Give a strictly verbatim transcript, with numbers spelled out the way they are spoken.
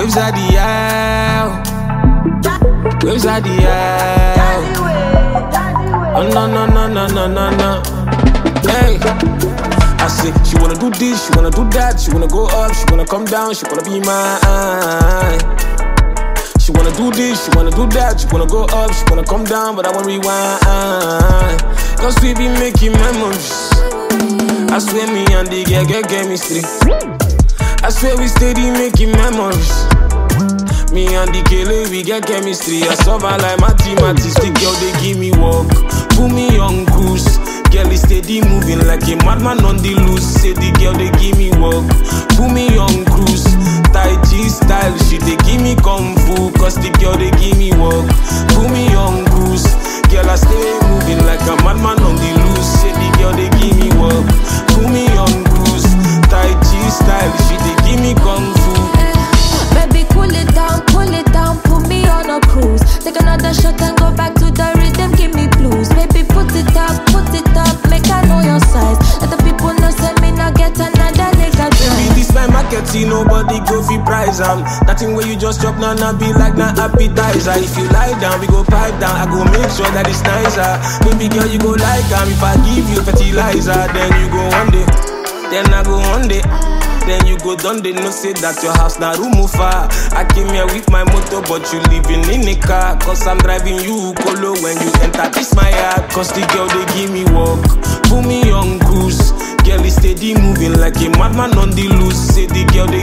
Waves at the aisle. Waves at the aisle. Oh no no no no no no no. Hey, I say she wanna do this, she wanna do that, she wanna go up, she wanna come down, she wanna be mine. She wanna do this, she wanna do that, she wanna go up, she wanna come down, but I wanna rewind. Cause we be making memories. I swear me and the girl get chemistry. I swear we steady making memories. Me and the killer, we get chemistry. I suffer like mathematics. The girl, they give me work, put me on cruise. Girl is steady moving like a madman on the loose. Say the girl, they give me work, put me on cruise. Tai Chi style, she they give me kung fu. Cause the girl, they give me work, put me on cruise. Girl, I stay moving like a madman on the loose. Say the girl, they give me work, put me on cruise. Tai Chi style, she they give me kung fu. Baby, cool it down, cool it down, put me on a cruise. Take another shot and go back to the rhythm, give me blues. Baby, put it up, put it up, make I know your size. Let the people know, send me not get another nigga try. Baby, this my market, see nobody go fi price am. That thing where you just drop, now nah, nah, be like na appetizer. If you lie down, we go pipe down, I go make sure that it's nicer. Baby girl, you go like am. If I give you fertilizer, then you go one day, then I go one day. Then you go down, they no say that your house na room far. I came here with my motor, but you living in a car. Cause I'm driving you colo when you enter this my yard. Cause the girl, they give me work, put me on cruise. Girl is steady moving like a madman on the loose. Say the girl,